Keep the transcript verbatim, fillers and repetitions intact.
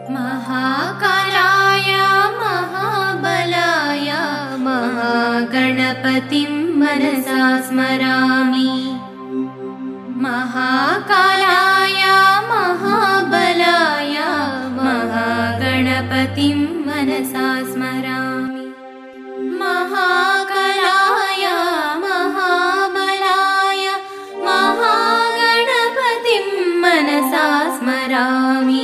महाकालाय महाबलाय महागणपतिं मनसा स्मरामि। महाकालाय महाबलाय महागणपतिं मनसा स्मरामि। महाकालाय महाबलाय महागणपतिं मनसा स्मरामि।